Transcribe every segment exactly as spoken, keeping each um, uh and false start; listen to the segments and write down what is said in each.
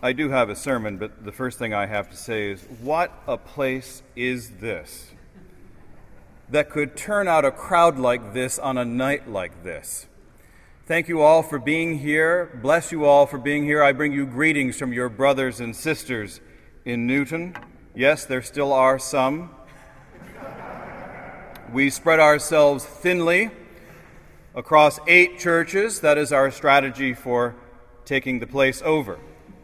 I do have a sermon, but the first thing I have to say is, what a place is this that could turn out a crowd like this on a night like this? Thank you all for being here. Bless you all for being here. I bring you greetings from your brothers and sisters in Newton. Yes, there still are some. We spread ourselves thinly across eight churches. That is our strategy for taking the place over.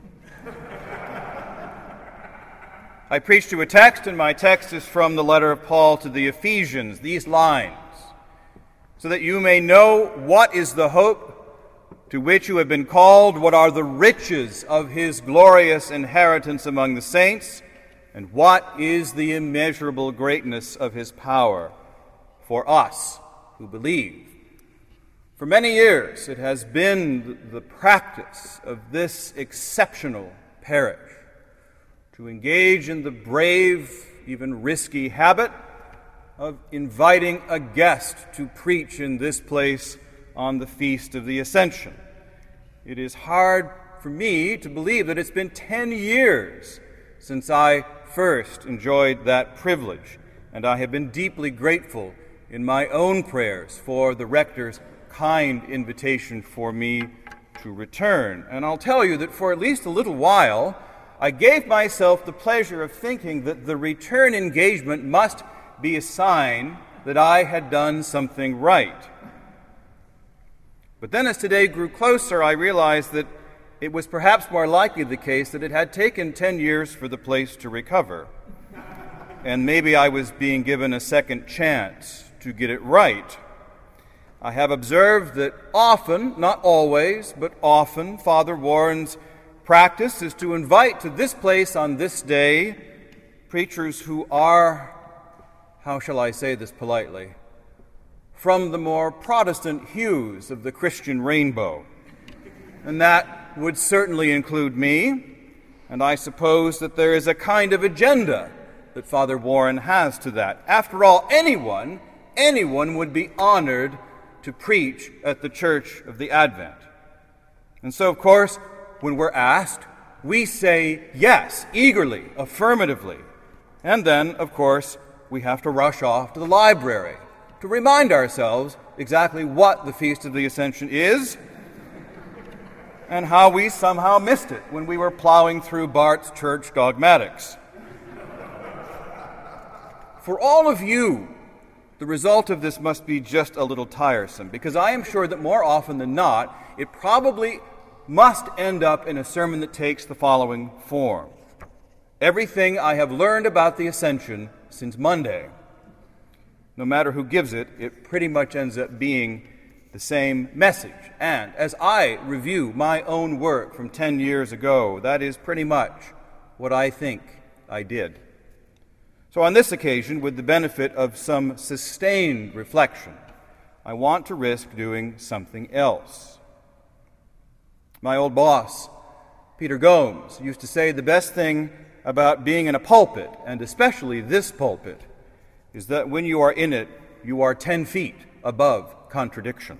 I preached you a text, and my text is from the letter of Paul to the Ephesians, these lines, so that you may know what is the hope to which you have been called, what are the riches of his glorious inheritance among the saints, and what is the immeasurable greatness of his power for us who believe. For many years it has been the practice of this exceptional parish to engage in the brave, even risky habit of inviting a guest to preach in this place on the Feast of the Ascension. It is hard for me to believe that it's been ten years since I first enjoyed that privilege, and I have been deeply grateful in my own prayers for the rector's kind invitation for me to return. And I'll tell you that for at least a little while, I gave myself the pleasure of thinking that the return engagement must be a sign that I had done something right. But then as today grew closer, I realized that it was perhaps more likely the case that it had taken ten years for the place to recover. And maybe I was being given a second chance to get it right. I have observed that often, not always, but often, Father Warren's practice is to invite to this place on this day preachers who are, how shall I say this politely, from the more Protestant hues of the Christian rainbow. And that would certainly include me, and I suppose that there is a kind of agenda that Father Warren has to that. After all, anyone, anyone would be honored to preach at the Church of the Advent. And so, of course, when we're asked, we say yes, eagerly, affirmatively. And then, of course, we have to rush off to the library to remind ourselves exactly what the Feast of the Ascension is and how we somehow missed it when we were plowing through Barth's church dogmatics. For all of you, the result of this must be just a little tiresome, because I am sure that more often than not, it probably must end up in a sermon that takes the following form. Everything I have learned about the Ascension since Monday. No matter who gives it, it pretty much ends up being the same message. And as I review my own work from ten years ago, that is pretty much what I think I did. So on this occasion, with the benefit of some sustained reflection, I want to risk doing something else. My old boss, Peter Gomes, used to say the best thing about being in a pulpit, and especially this pulpit, is that when you are in it, you are ten feet above contradiction.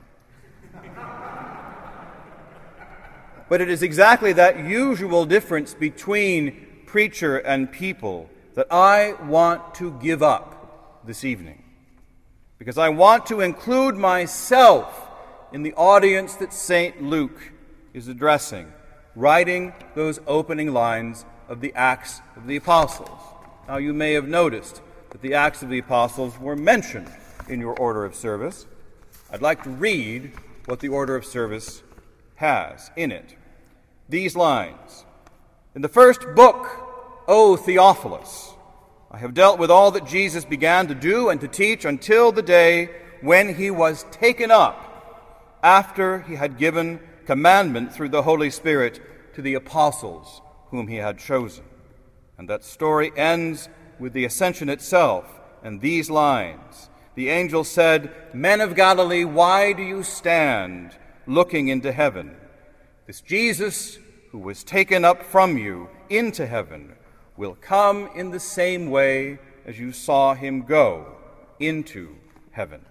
But it is exactly that usual difference between preacher and people that I want to give up this evening, because I want to include myself in the audience that Saint Luke is addressing, writing those opening lines of the Acts of the Apostles. Now, you may have noticed that the Acts of the Apostles were mentioned in your order of service. I'd like to read what the order of service has in it. These lines: In the first book, O Theophilus, I have dealt with all that Jesus began to do and to teach until the day when he was taken up, after he had given commandment through the Holy Spirit to the apostles whom he had chosen. And that story ends with the ascension itself and these lines. The angel said, Men of Galilee, why do you stand looking into heaven? This Jesus, who was taken up from you into heaven, will come in the same way as you saw him go into heaven.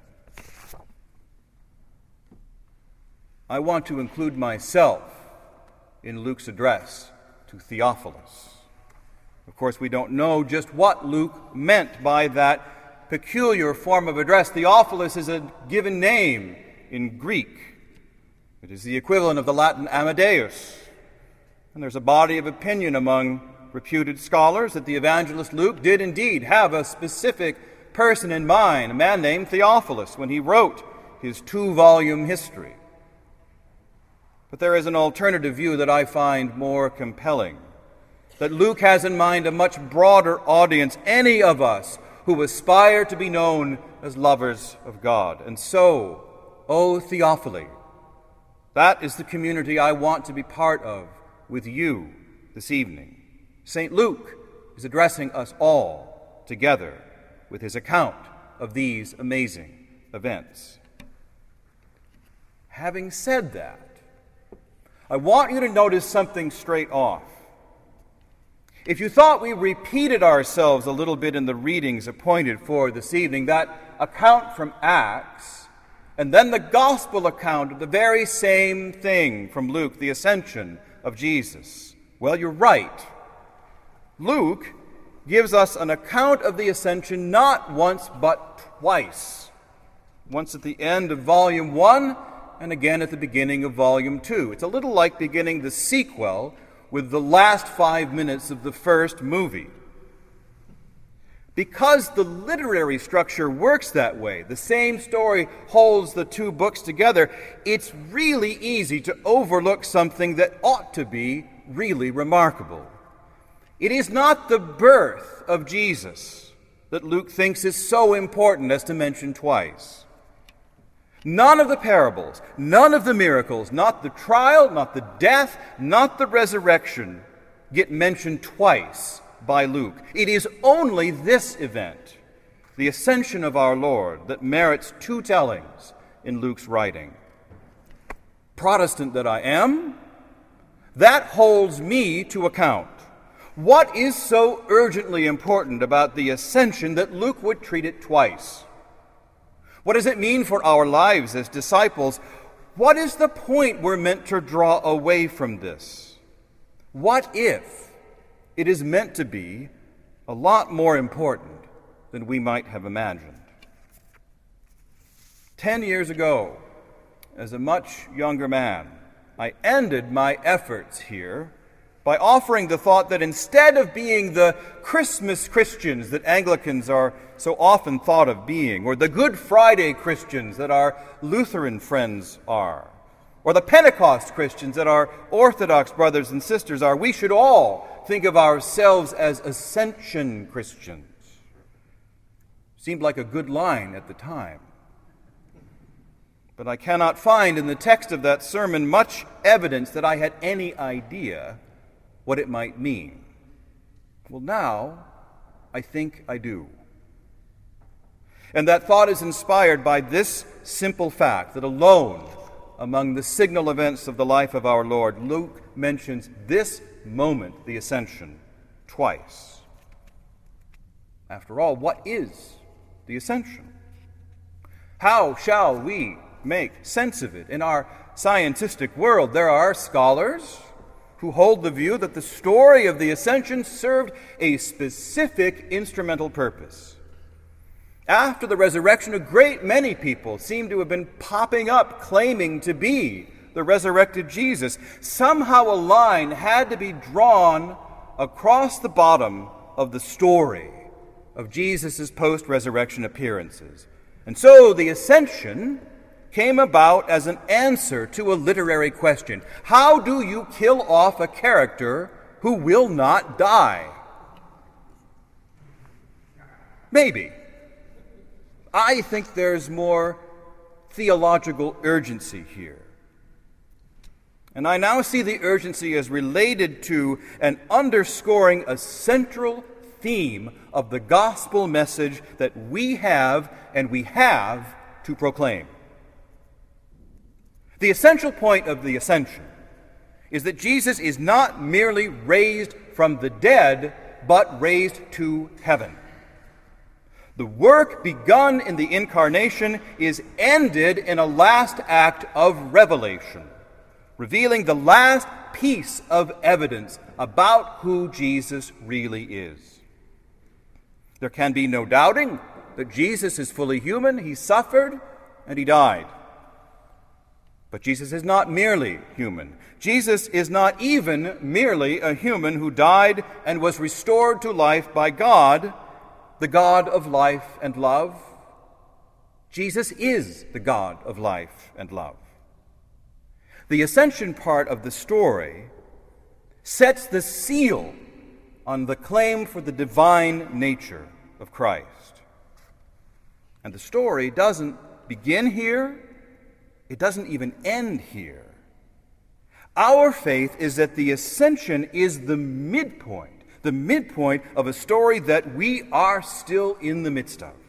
I want to include myself in Luke's address to Theophilus. Of course, we don't know just what Luke meant by that peculiar form of address. Theophilus is a given name in Greek. It is the equivalent of the Latin Amadeus. And there's a body of opinion among reputed scholars that the evangelist Luke did indeed have a specific person in mind, a man named Theophilus, when he wrote his two-volume history. But there is an alternative view that I find more compelling, that Luke has in mind a much broader audience, any of us who aspire to be known as lovers of God. And so, O Theophily, that is the community I want to be part of with you this evening. Saint Luke is addressing us all together with his account of these amazing events. Having said that, I want you to notice something straight off. If you thought we repeated ourselves a little bit in the readings appointed for this evening, that account from Acts, and then the gospel account of the very same thing from Luke, the ascension of Jesus, well, you're right. Luke gives us an account of the ascension not once but twice. Once at the end of volume one, and again at the beginning of volume two. It's a little like beginning the sequel with the last five minutes of the first movie. Because the literary structure works that way, the same story holds the two books together, it's really easy to overlook something that ought to be really remarkable. It is not the birth of Jesus that Luke thinks is so important as to mention twice. None of the parables, none of the miracles, not the trial, not the death, not the resurrection, get mentioned twice by Luke. It is only this event, the ascension of our Lord, that merits two tellings in Luke's writing. Protestant that I am, that holds me to account. What is so urgently important about the ascension that Luke would treat it twice? What does it mean for our lives as disciples? What is the point we're meant to draw away from this? What if it is meant to be a lot more important than we might have imagined? Ten years ago, as a much younger man, I ended my efforts here by offering the thought that instead of being the Christmas Christians that Anglicans are so often thought of being, or the Good Friday Christians that our Lutheran friends are, or the Pentecost Christians that our Orthodox brothers and sisters are, we should all think of ourselves as Ascension Christians. Seemed like a good line at the time. But I cannot find in the text of that sermon much evidence that I had any idea what it might mean. Well, now I think I do. And that thought is inspired by this simple fact that alone among the signal events of the life of our Lord, Luke mentions this moment, the ascension, twice. After all, what is the ascension? How shall we make sense of it? In our scientific world, there are scholars who hold the view that the story of the ascension served a specific instrumental purpose. After the resurrection, a great many people seem to have been popping up claiming to be the resurrected Jesus. Somehow a line had to be drawn across the bottom of the story of Jesus' post-resurrection appearances. And so the ascension came about as an answer to a literary question. How do you kill off a character who will not die? Maybe. I think there's more theological urgency here. And I now see the urgency as related to and underscoring a central theme of the gospel message that we have and we have to proclaim. The essential point of the ascension is that Jesus is not merely raised from the dead, but raised to heaven. The work begun in the incarnation is ended in a last act of revelation, revealing the last that piece of evidence about who Jesus really is. There can be no doubting that Jesus is fully human. He suffered and he died. But Jesus is not merely human. Jesus is not even merely a human who died and was restored to life by God, the God of life and love. Jesus is the God of life and love. The ascension part of the story sets the seal on the claim for the divine nature of Christ. And the story doesn't begin here. It doesn't even end here. Our faith is that the ascension is the midpoint, the midpoint of a story that we are still in the midst of.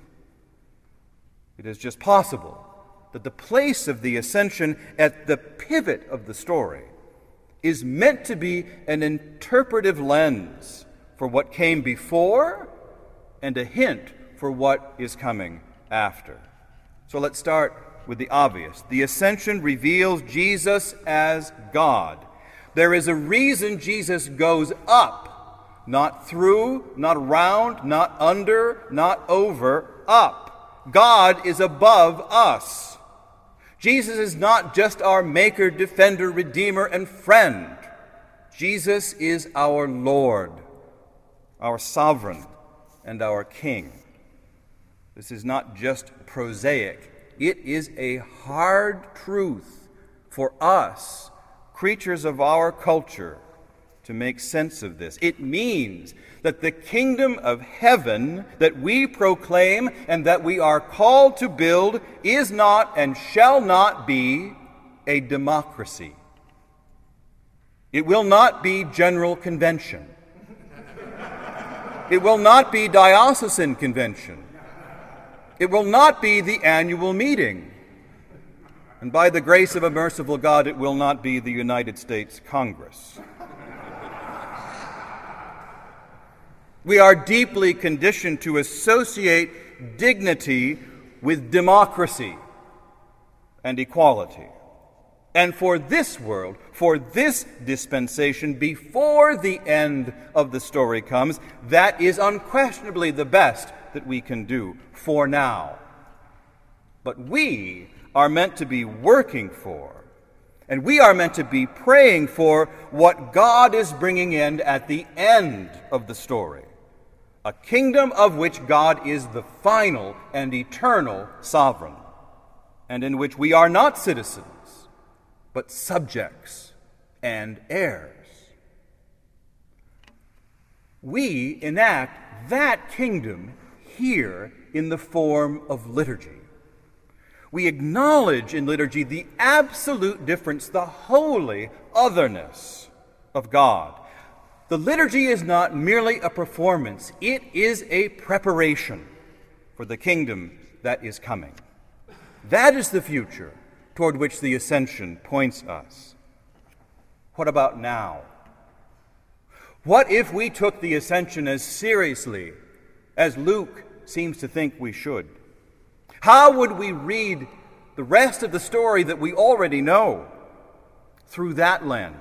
It is just possible that the place of the ascension at the pivot of the story is meant to be an interpretive lens for what came before and a hint for what is coming after. So let's start with the obvious. The ascension reveals Jesus as God. There is a reason Jesus goes up, not through, not around, not under, not over, up. God is above us. Jesus is not just our maker, defender, redeemer, and friend. Jesus is our Lord, our sovereign, and our King. This is not just prosaic. It is a hard truth for us, creatures of our culture, to make sense of this. It means that the kingdom of heaven that we proclaim and that we are called to build is not and shall not be a democracy. It will not be general convention. It will not be diocesan convention. It will not be the annual meeting. And by the grace of a merciful God, it will not be the United States Congress. We are deeply conditioned to associate dignity with democracy and equality. And for this world, for this dispensation, before the end of the story comes, that is unquestionably the best that we can do for now. But we are meant to be working for, and we are meant to be praying for what God is bringing in at the end of the story. A kingdom of which God is the final and eternal sovereign, and in which we are not citizens, but subjects and heirs. We enact that kingdom here in the form of liturgy. We acknowledge in liturgy the absolute difference, the holy otherness of God. The liturgy is not merely a performance, it is a preparation for the kingdom that is coming. That is the future toward which the ascension points us. What about now? What if we took the ascension as seriously as Luke seems to think we should? How would we read the rest of the story that we already know through that lens?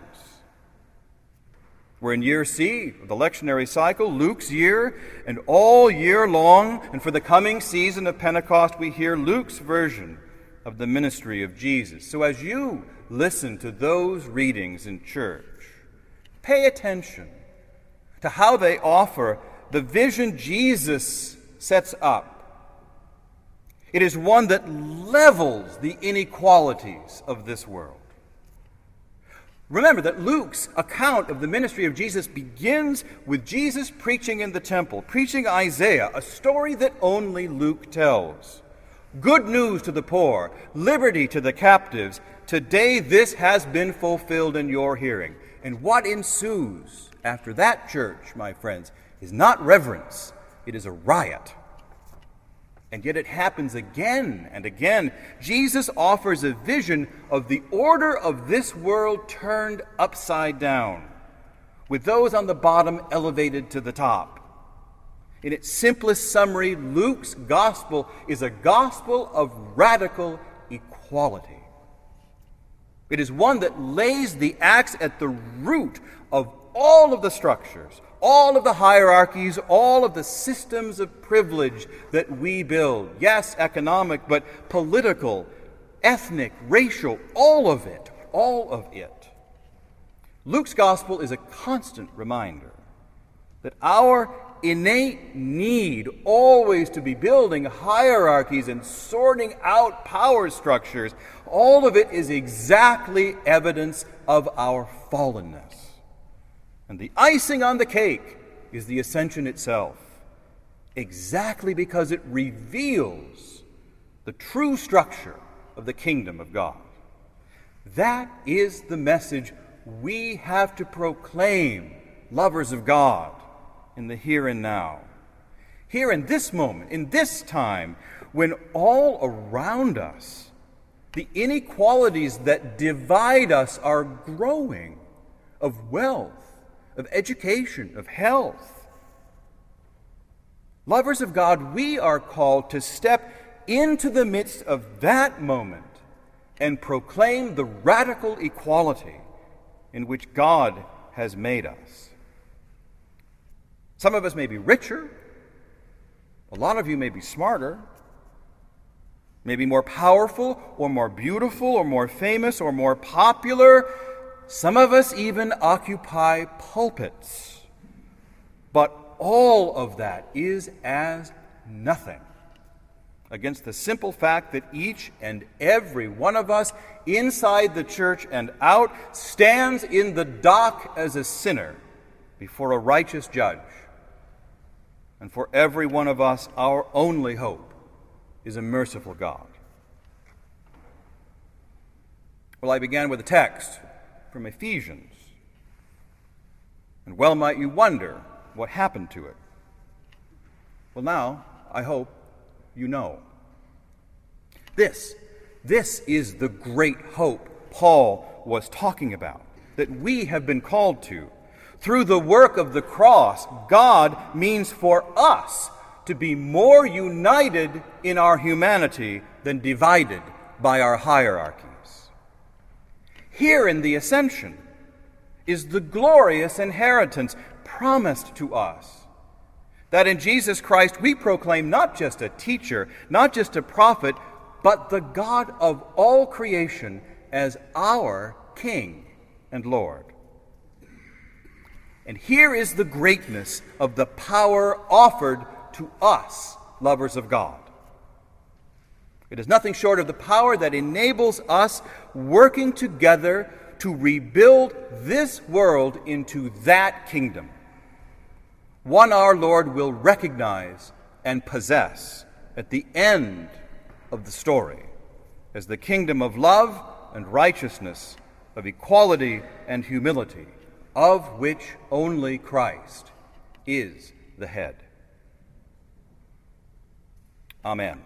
We're in year C of the lectionary cycle, Luke's year, and all year long, and for the coming season of Pentecost, we hear Luke's version of the ministry of Jesus. So as you listen to those readings in church, pay attention to how they offer the vision Jesus sets up. It is one that levels the inequalities of this world. Remember that Luke's account of the ministry of Jesus begins with Jesus preaching in the temple, preaching Isaiah, a story that only Luke tells. Good news to the poor, liberty to the captives. Today this has been fulfilled in your hearing. And what ensues after that, church, my friends, is not reverence. It is a riot. And yet it happens again and again. Jesus offers a vision of the order of this world turned upside down, with those on the bottom elevated to the top. In its simplest summary, Luke's gospel is a gospel of radical equality. It is one that lays the axe at the root of all of the structures, all of the hierarchies, all of the systems of privilege that we build. Yes, economic, but political, ethnic, racial, all of it, all of it. Luke's gospel is a constant reminder that our innate need always to be building hierarchies and sorting out power structures, all of it is exactly evidence of our fallenness. And the icing on the cake is the ascension itself, exactly because it reveals the true structure of the kingdom of God. That is the message we have to proclaim, lovers of God, in the here and now. Here in this moment, in this time, when all around us, the inequalities that divide us are growing, of wealth, of education, of health. Lovers of God, we are called to step into the midst of that moment and proclaim the radical equality in which God has made us. Some of us may be richer. A lot of you may be smarter, maybe more powerful or more beautiful or more famous or more popular. Some of us even occupy pulpits. But all of that is as nothing against the simple fact that each and every one of us, inside the church and out, stands in the dock as a sinner before a righteous judge. And for every one of us, our only hope is a merciful God. Well, I began with a text from Ephesians. And well might you wonder what happened to it. Well, now, I hope you know. This, this is the great hope Paul was talking about, that we have been called to. Through the work of the cross, God means for us to be more united in our humanity than divided by our hierarchies. Here in the ascension is the glorious inheritance promised to us, that in Jesus Christ we proclaim not just a teacher, not just a prophet, but the God of all creation as our King and Lord. And here is the greatness of the power offered to us, lovers of God. It is nothing short of the power that enables us working together to rebuild this world into that kingdom, one our Lord will recognize and possess at the end of the story as the kingdom of love and righteousness, of equality and humility, of which only Christ is the head. Amen.